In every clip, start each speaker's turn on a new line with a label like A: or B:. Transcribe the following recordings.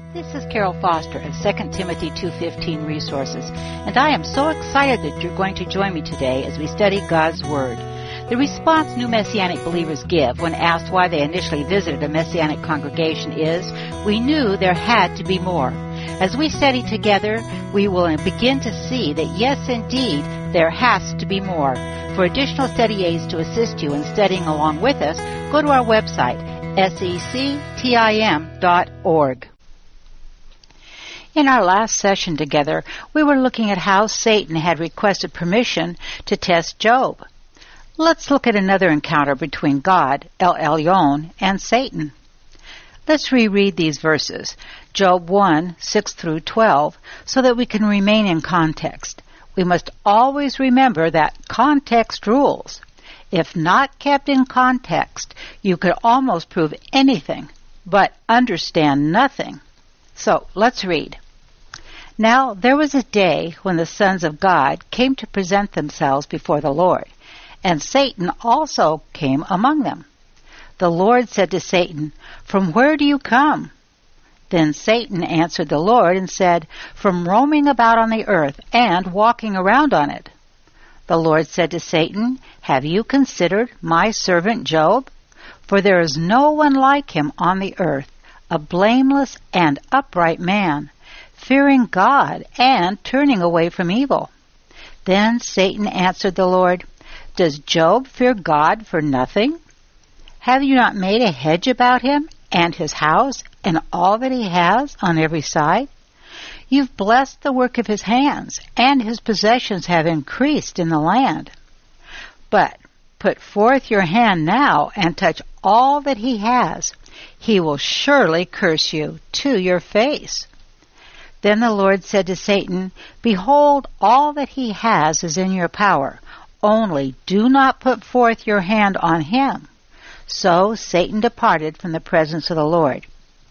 A: This is Carol Foster of 2 Timothy 2:15 Resources, and I am so excited that you're going to join me today as we study God's Word. The response new Messianic believers give when asked why they initially visited a Messianic congregation is, "We knew there had to be more." As we study together, we will begin to see that yes, indeed, there has to be more. For additional study aids to assist you in studying along with us, go to our website, sectim.org. In our last session together, we were looking at how Satan had requested permission to test Job. Let's look at another encounter between God, El Elyon, and Satan. Let's reread these verses, Job 1, 6 through 12, so that we can remain in context. We must always remember that context rules. If not kept in context, you could almost prove anything, but understand nothing. So, let's read. Now there was a day when the sons of God came to present themselves before the Lord, and Satan also came among them. The Lord said to Satan, "From where do you come?" Then Satan answered the Lord and said, "From roaming about on the earth and walking around on it." The Lord said to Satan, "Have you considered my servant Job? For there is no one like him on the earth, a blameless and upright man, fearing God and turning away from evil." Then Satan answered the Lord, "Does Job fear God for nothing? Have you not made a hedge about him and his house and all that he has on every side? You've blessed the work of his hands, and his possessions have increased in the land. But put forth your hand now and touch all that he has. He will surely curse you to your face." Then the Lord said to Satan, "Behold, all that he has is in your power. Only do not put forth your hand on him." So Satan departed from the presence of the Lord.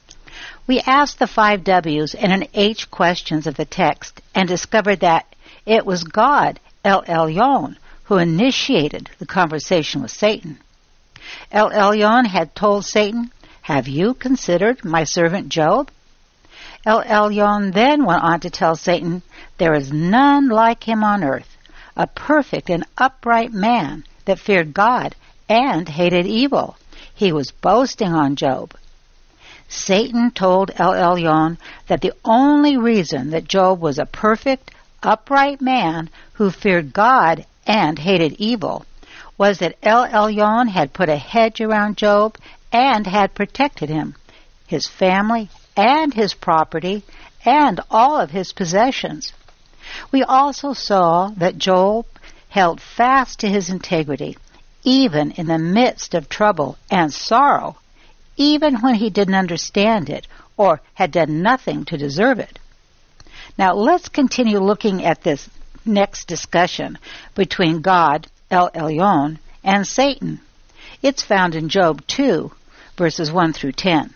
A: We asked the 5 W's and an H questions of the text and discovered that it was God, El Elyon, who initiated the conversation with Satan. El Elyon had told Satan, "Have you considered my servant Job?" El Elyon then went on to tell Satan, "There is none like him on earth, a perfect and upright man that feared God and hated evil." He was boasting on Job. Satan told El Elyon that the only reason that Job was a perfect, upright man who feared God and hated evil was that El Elyon had put a hedge around Job and had protected him, his family, and his property, and all of his possessions. We also saw that Job held fast to his integrity, even in the midst of trouble and sorrow, even when he didn't understand it or had done nothing to deserve it. Now let's continue looking at this next discussion between God, El Elyon, and Satan. It's found in Job 2, verses 1 through 10.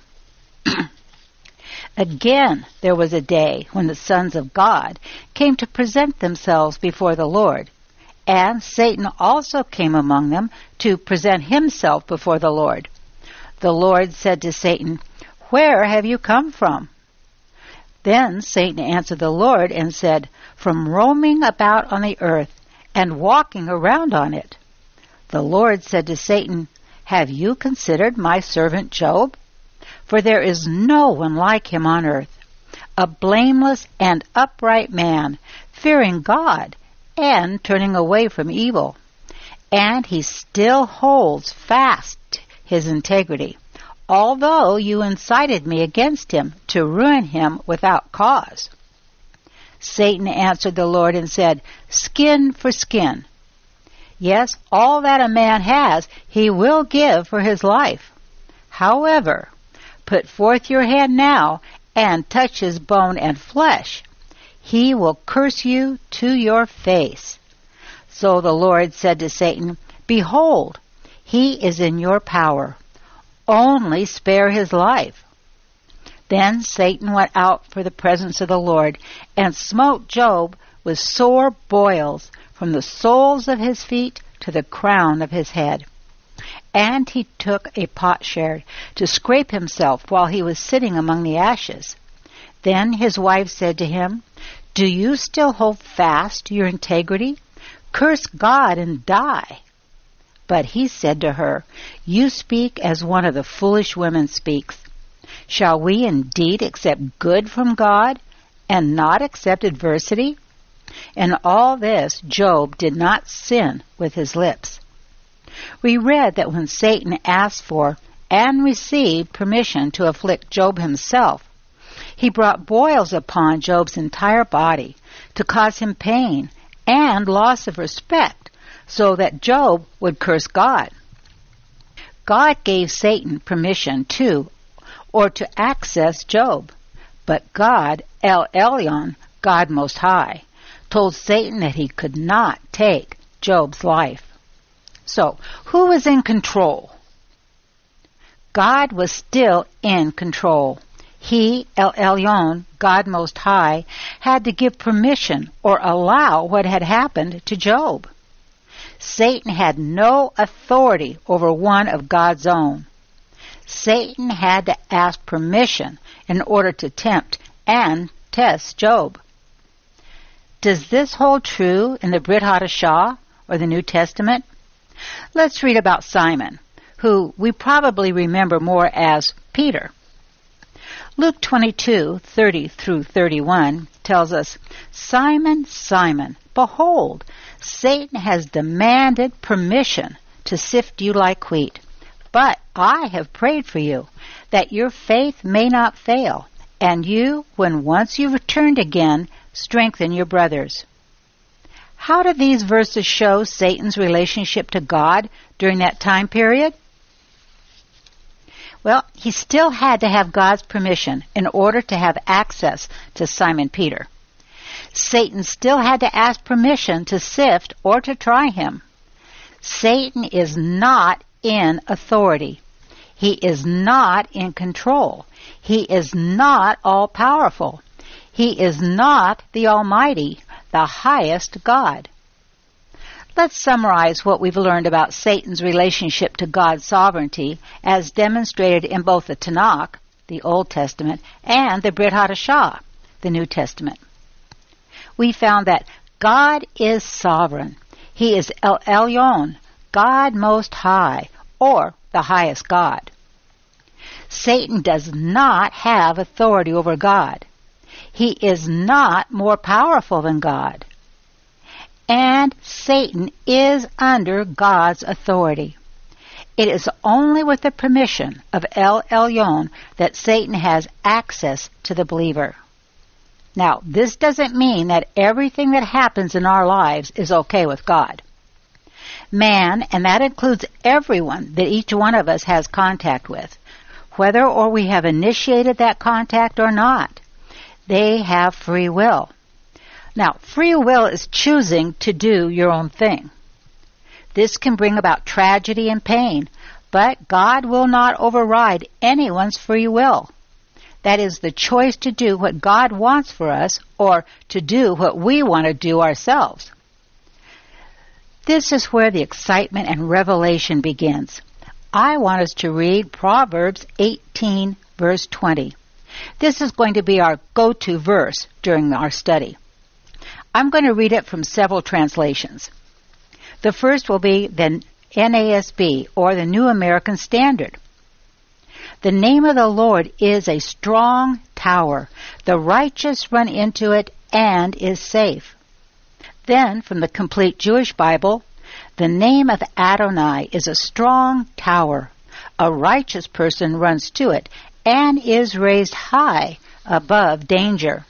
A: Again, there was a day when the sons of God came to present themselves before the Lord, and Satan also came among them to present himself before the Lord. The Lord said to Satan, "Where have you come from?" Then Satan answered the Lord and said, "From roaming about on the earth and walking around on it." The Lord said to Satan, "Have you considered my servant Job? For there is no one like him on earth, a blameless and upright man, fearing God and turning away from evil. And he still holds fast his integrity, although you incited me against him to ruin him without cause." Satan answered the Lord and said, "Skin for skin. Yes, all that a man has he will give for his life. However, put forth your hand now and touch his bone and flesh. He will curse you to your face." So the Lord said to Satan, "Behold, he is in your power. Only spare his life." Then Satan went out for the presence of the Lord and smote Job with sore boils from the soles of his feet to the crown of his head. And he took a potsherd to scrape himself while he was sitting among the ashes. Then his wife said to him, "Do you still hold fast to your integrity? Curse God and die." But he said to her, "You speak as one of the foolish women speaks. Shall we indeed accept good from God and not accept adversity?" In all this, Job did not sin with his lips. We read that when Satan asked for and received permission to afflict Job himself, he brought boils upon Job's entire body to cause him pain and loss of respect, so that Job would curse God. God gave Satan permission to access Job, but God, El Elyon, God Most High, told Satan that he could not take Job's life. So, who was in control? God was still in control. He, El Elyon, God Most High, had to give permission or allow what had happened to Job. Satan had no authority over one of God's own. Satan had to ask permission in order to tempt and test Job. Does this hold true in the Brit Hadashah or the New Testament? Let's read about Simon, who we probably remember more as Peter. Luke 22:30 through 31 tells us, "Simon, Simon, behold, Satan has demanded permission to sift you like wheat. But I have prayed for you, that your faith may not fail, and you, when once you've returned again, strengthen your brothers." How did these verses show Satan's relationship to God during that time period? Well, he still had to have God's permission in order to have access to Simon Peter. Satan still had to ask permission to sift or to try him. Satan is not in authority. He is not in control. He is not all-powerful. He is not the Almighty, the highest God. Let's summarize what we've learned about Satan's relationship to God's sovereignty as demonstrated in both the Tanakh, the Old Testament, and the Brit Hadashah, the New Testament. We found that God is sovereign. He is El Elyon, God Most High, or the highest God. Satan does not have authority over God. He is not more powerful than God. And Satan is under God's authority. It is only with the permission of El Elyon that Satan has access to the believer. Now, this doesn't mean that everything that happens in our lives is okay with God. Man, and that includes everyone that each one of us has contact with, whether or we have initiated that contact or not, they have free will. Now, free will is choosing to do your own thing. This can bring about tragedy and pain, but God will not override anyone's free will. That is the choice to do what God wants for us or to do what we want to do ourselves. This is where the excitement and revelation begins. I want us to read Proverbs 18, verse 20. This is going to be our go-to verse during our study. I'm going to read it from several translations. The first will be the NASB, or the New American Standard. The name of the Lord is a strong tower. The righteous run into it and is safe. Then, from the Complete Jewish Bible, the name of Adonai is a strong tower. A righteous person runs to it and is raised high above danger.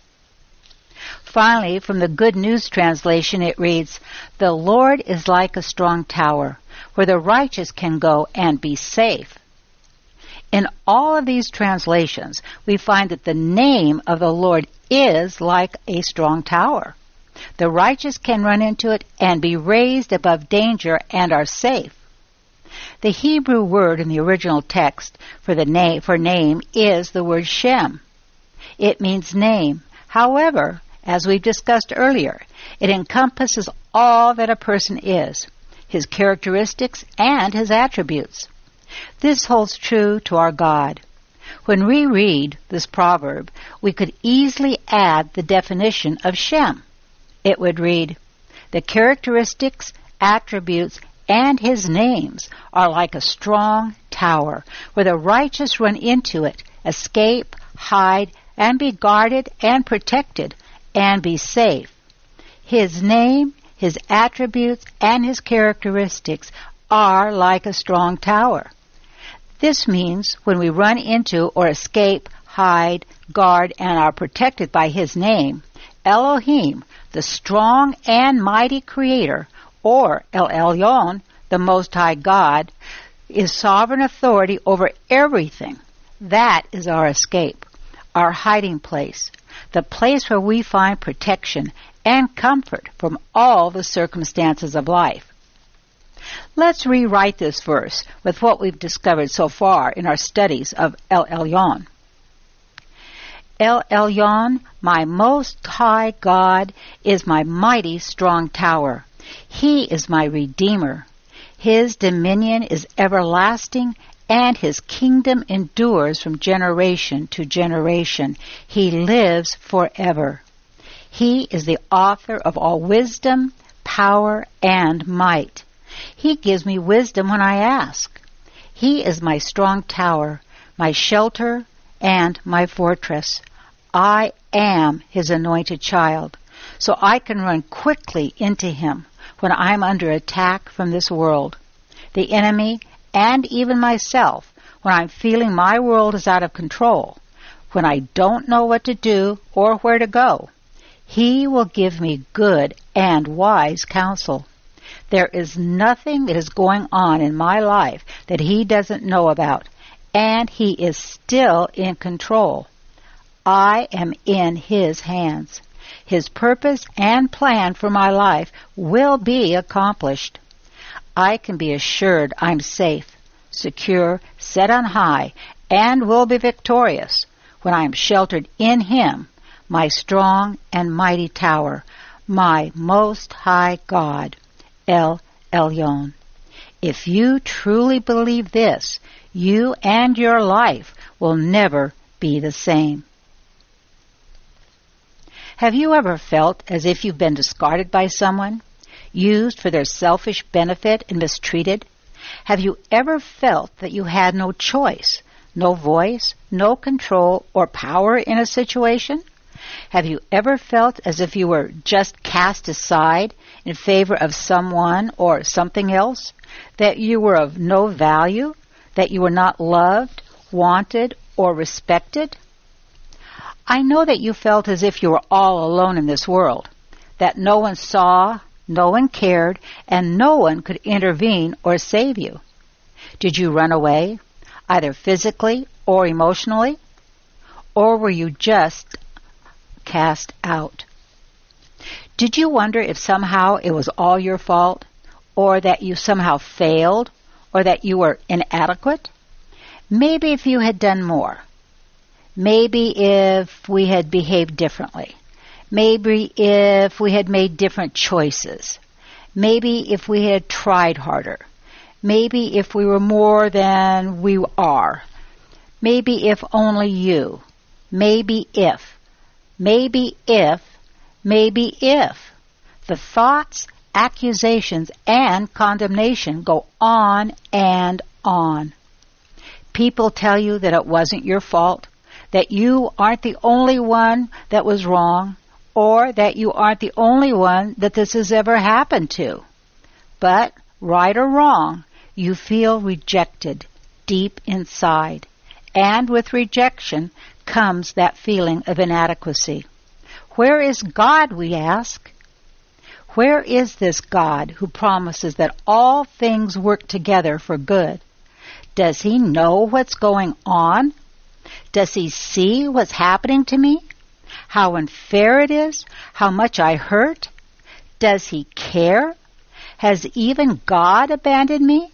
A: Finally, from the Good News Translation, it reads, "The Lord is like a strong tower, where the righteous can go and be safe." In all of these translations, we find that the name of the Lord is like a strong tower. The righteous can run into it and be raised above danger and are safe. The Hebrew word in the original text for name is the word Shem. It means name. However, as we've discussed earlier, it encompasses all that a person is, his characteristics and his attributes. This holds true to our God. When we read this proverb, we could easily add the definition of Shem. It would read, "The characteristics, attributes, and his names are like a strong tower, where the righteous run into it, escape, hide, and be guarded and protected, and be safe." His name, his attributes, and his characteristics are like a strong tower. This means when we run into or escape, hide, guard, and are protected by his name, Elohim, the strong and mighty Creator, or El Elyon, the Most High God, is sovereign authority over everything. That is our escape, our hiding place, the place where we find protection and comfort from all the circumstances of life. Let's rewrite this verse with what we've discovered so far in our studies of El Elyon. El Elyon, my Most High God, is my mighty strong tower. He is my Redeemer. His dominion is everlasting, and his kingdom endures from generation to generation. He lives forever. He is the author of all wisdom, power, and might. He gives me wisdom when I ask. He is my strong tower, my shelter, and my fortress. I am his anointed child, so I can run quickly into him when I'm under attack from this world, the enemy, and even myself, when I'm feeling my world is out of control, when I don't know what to do or where to go. He will give me good and wise counsel. There is nothing that is going on in my life that he doesn't know about, and he is still in control. I am in his hands. His purpose and plan for my life will be accomplished. I can be assured I'm safe, secure, set on high, and will be victorious when I am sheltered in him, my strong and mighty tower, my Most High God, El Elyon. If you truly believe this, you and your life will never be the same. Have you ever felt as if you've been discarded by someone, used for their selfish benefit and mistreated? Have you ever felt that you had no choice, no voice, no control or power in a situation? Have you ever felt as if you were just cast aside in favor of someone or something else? That you were of no value? That you were not loved, wanted, or respected? I know that you felt as if you were all alone in this world, that no one saw, no one cared, and no one could intervene or save you. Did you run away, either physically or emotionally? Or were you just cast out? Did you wonder if somehow it was all your fault, or that you somehow failed, or that you were inadequate? Maybe if you had done more. Maybe if we had behaved differently. Maybe if we had made different choices. Maybe if we had tried harder. Maybe if we were more than we are. Maybe if only you. Maybe if. Maybe if. Maybe if. The thoughts, accusations, and condemnation go on and on. People tell you that it wasn't your fault, that you aren't the only one that was wrong, or that you aren't the only one that this has ever happened to. But, right or wrong, you feel rejected deep inside. And with rejection comes that feeling of inadequacy. Where is God, we ask? Where is this God who promises that all things work together for good? Does he know what's going on? Does he see what's happening to me? How unfair it is? How much I hurt? Does he care? Has even God abandoned me?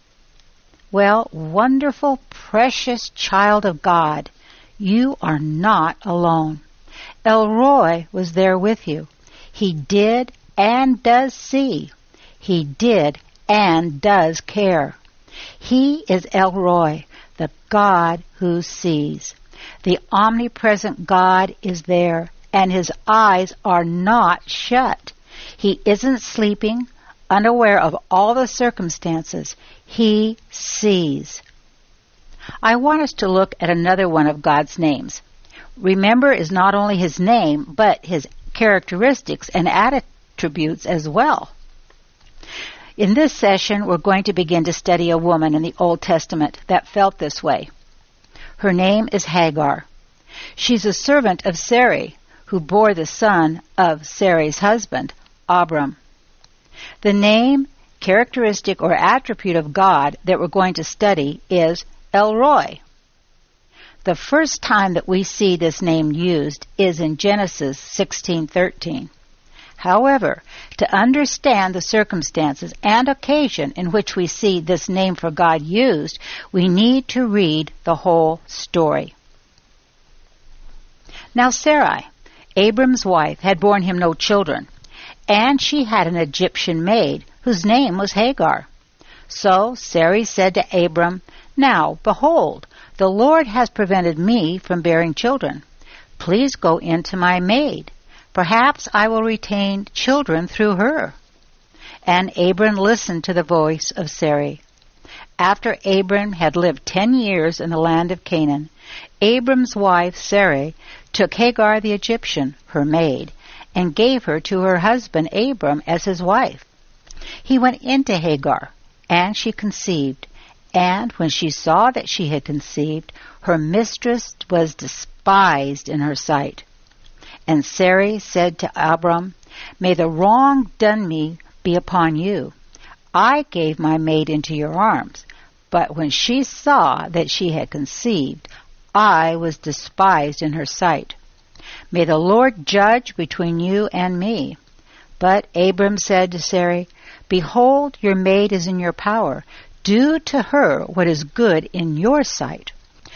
A: Well, wonderful, precious child of God, you are not alone. El Roi was there with you. He did and does see. He did and does care. He is El Roi, the God who sees. The omnipresent God is there, and his eyes are not shut. He isn't sleeping, unaware of all the circumstances. He sees. I want us to look at another one of God's names. Remember is not only his name, but his characteristics and attributes as well. In this session, we're going to begin to study a woman in the Old Testament that felt this way. Her name is Hagar. She's a servant of Sarai, who bore the son of Sarai's husband, Abram. The name, characteristic, or attribute of God that we're going to study is El Roi. The first time that we see this name used is in Genesis 16:13. However, to understand the circumstances and occasion in which we see this name for God used, we need to read the whole story. Now Sarai, Abram's wife, had borne him no children, and she had an Egyptian maid whose name was Hagar. So Sarai said to Abram, "Now, behold, the Lord has prevented me from bearing children. Please go in to my maid. Perhaps I will retain children through her." And Abram listened to the voice of Sarai. After Abram had lived 10 years in the land of Canaan, Abram's wife Sarai took Hagar the Egyptian, her maid, and gave her to her husband Abram as his wife. He went into Hagar, and she conceived. And when she saw that she had conceived, her mistress was despised in her sight. And Sarai said to Abram, "May the wrong done me be upon you. I gave my maid into your arms, but when she saw that she had conceived, I was despised in her sight. May the Lord judge between you and me." But Abram said to Sarai, "Behold, your maid is in your power. Do to her what is good in your sight."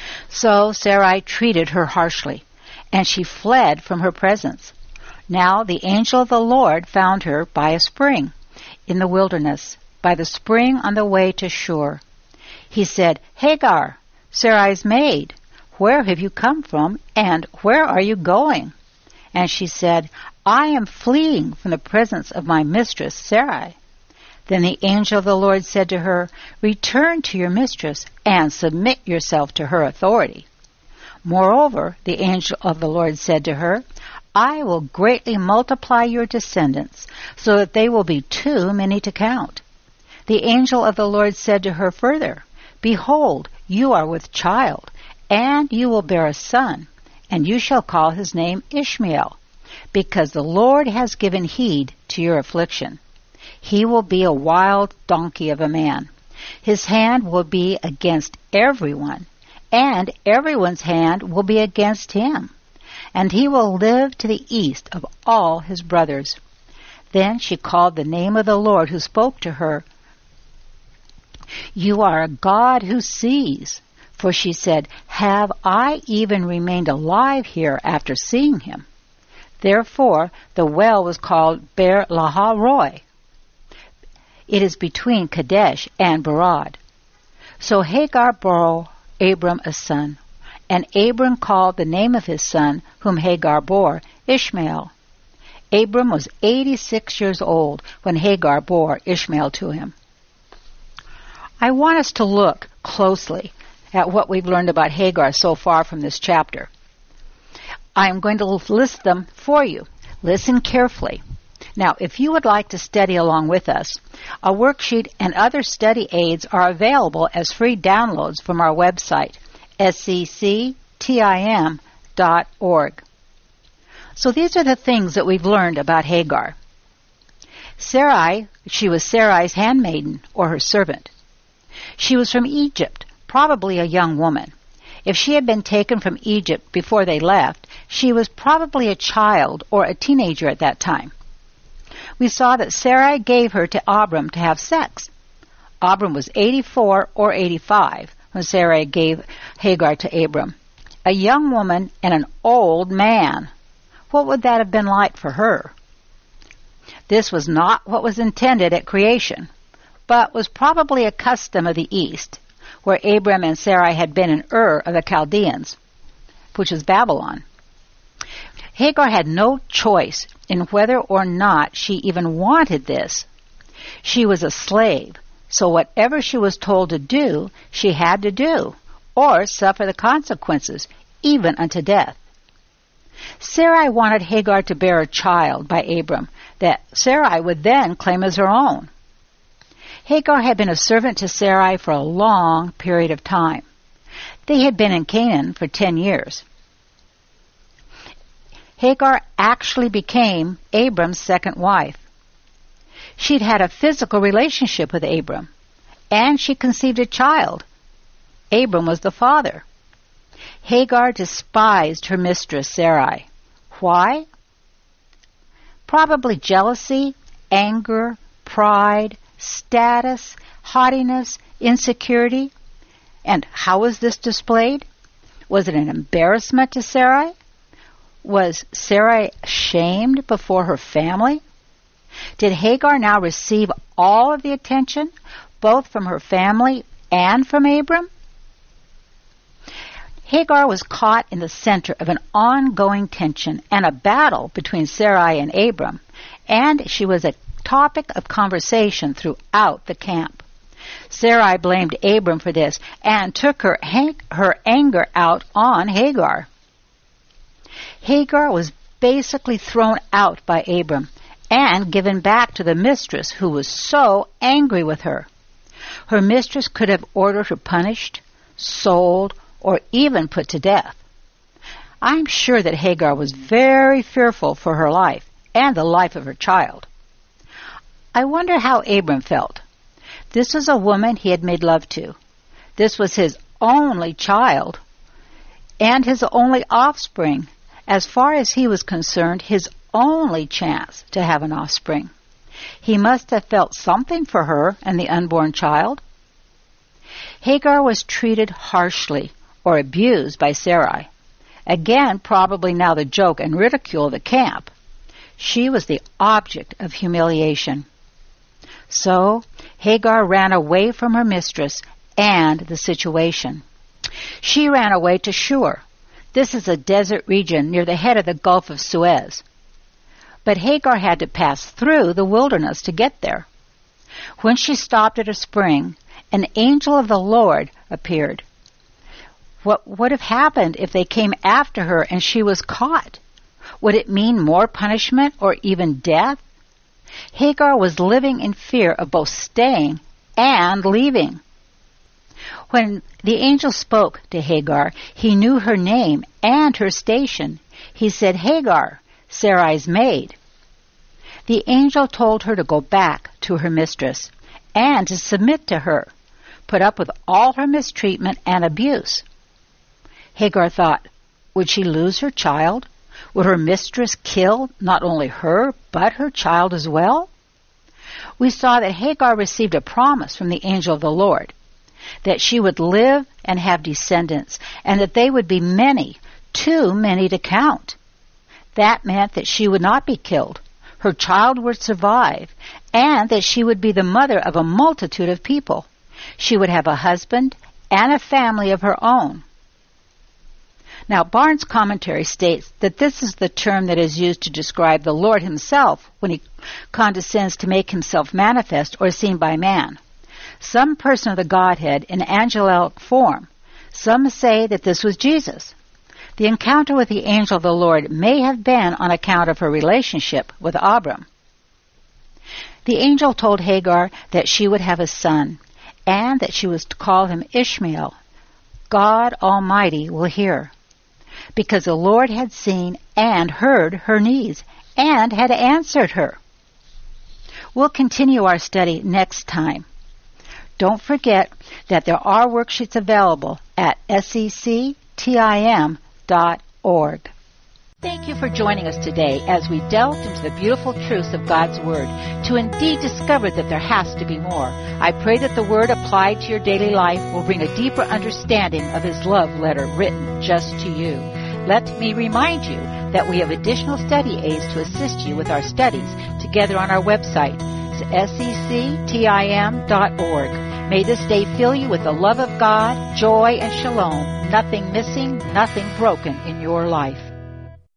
A: So Sarai treated her harshly, and she fled from her presence. Now the angel of the Lord found her by a spring in the wilderness, by the spring on the way to Shur. He said, "Hagar, Sarai's maid, where have you come from, and where are you going?" And she said, "I am fleeing from the presence of my mistress Sarai." Then the angel of the Lord said to her, "Return to your mistress and submit yourself to her authority." Moreover, the angel of the Lord said to her, "I will greatly multiply your descendants, so that they will be too many to count." The angel of the Lord said to her further, "Behold, you are with child, and you will bear a son, and you shall call his name Ishmael, because the Lord has given heed to your affliction. He will be a wild donkey of a man. His hand will be against everyone, and everyone's hand will be against him, and he will live to the east of all his brothers." Then she called the name of the Lord who spoke to her, "You are a God who sees." For she said, "Have I even remained alive here after seeing him?" Therefore the well was called Ber Lahai Roi. It is between Kadesh and Berad. So Hagar bore Abram a son, and Abram called the name of his son, whom Hagar bore, Ishmael. Abram was 86 years old when Hagar bore Ishmael to him. I want us to look closely at what we've learned about Hagar so far from this chapter. I'm going to list them for you. Listen carefully. Now, if you would like to study along with us, a worksheet and other study aids are available as free downloads from our website, scctim.org. So these are the things that we've learned about Hagar. Sarai, she was Sarai's handmaiden, or her servant. She was from Egypt, probably a young woman. If she had been taken from Egypt before they left, she was probably a child or a teenager at that time. We saw that Sarai gave her to Abram to have sex. Abram was 84 or 85 when Sarai gave Hagar to Abram. A young woman and an old man. What would that have been like for her? This was not what was intended at creation, but was probably a custom of the East. where Abram and Sarai had been in Ur of the Chaldeans, which is Babylon. Hagar had no choice in whether or not she even wanted this. She was a slave, so whatever she was told to do, she had to do, or suffer the consequences, even unto death. Sarai wanted Hagar to bear a child by Abram that Sarai would then claim as her own. Hagar had been a servant to Sarai for a long period of time. They had been in Canaan for 10 years. Hagar actually became Abram's second wife. She'd had a physical relationship with Abram, and she conceived a child. Abram was the father. Hagar despised her mistress Sarai. Why? Probably jealousy, anger, pride, status, haughtiness, insecurity. And how was this displayed? Was it an embarrassment to Sarai? Was Sarai shamed before her family? Did Hagar now receive all of the attention, both from her family and from Abram? Hagar was caught in the center of an ongoing tension and a battle between Sarai and Abram, and she was a topic of conversation throughout the camp. Sarai blamed Abram for this and took her anger out on Hagar. Hagar was basically thrown out by Abram and given back to the mistress who was so angry with her. Her mistress could have ordered her punished, sold, or even put to death. I'm sure that Hagar was very fearful for her life and the life of her child. I wonder how Abram felt. This was a woman he had made love to. This was his only child and his only offspring. As far as he was concerned, his only chance to have an offspring. He must have felt something for her and the unborn child. Hagar was treated harshly or abused by Sarai. Again, probably now the joke and ridicule of the camp. She was the object of humiliation. So Hagar ran away from her mistress and the situation. She ran away to Shur. This is a desert region near the head of the Gulf of Suez. But Hagar had to pass through the wilderness to get there. When she stopped at a spring, an angel of the Lord appeared. What would have happened if they came after her and she was caught? Would it mean more punishment or even death? Hagar was living in fear of both staying and leaving. When the angel spoke to Hagar, he knew her name and her station. He said, "Hagar, Sarai's maid." The angel told her to go back to her mistress and to submit to her, put up with all her mistreatment and abuse. Hagar thought, would she lose her child? Would her mistress kill not only her, but her child as well? We saw that Hagar received a promise from the angel of the Lord, that she would live and have descendants, and that they would be many, too many to count. That meant that she would not be killed, her child would survive, and that she would be the mother of a multitude of people. She would have a husband and a family of her own. Now, Barnes' commentary states that this is the term that is used to describe the Lord himself when he condescends to make himself manifest or seen by man. Some person of the Godhead in angelic form. Some say that this was Jesus. The encounter with the angel of the Lord may have been on account of her relationship with Abram. The angel told Hagar that she would have a son, and that she was to call him Ishmael. God Almighty will hear. Because the Lord had seen and heard her needs, and had answered her. We'll continue our study next time. Don't forget that there are worksheets available at sectim.org. Thank you for joining us today as we delved into the beautiful truths of God's Word to indeed discover that there has to be more. I pray that the Word applied to your daily life will bring a deeper understanding of His love letter written just to you. Let me remind you that we have additional study aids to assist you with our studies together on our website, sectim.org. May this day fill you with the love of God, joy, and shalom. Nothing missing, nothing broken in your life.